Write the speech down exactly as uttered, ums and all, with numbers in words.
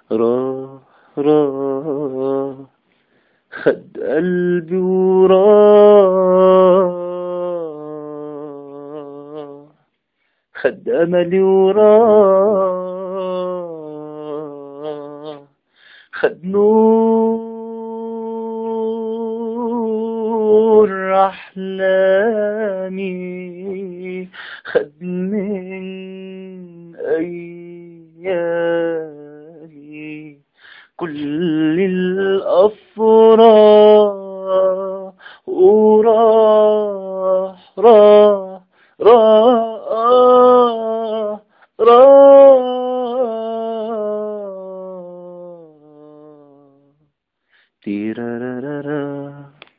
راح راح خد قلبي وراح، خد أملي وراح، خد نور أحلامي، خد من أيامي كل الأفراح وراح راح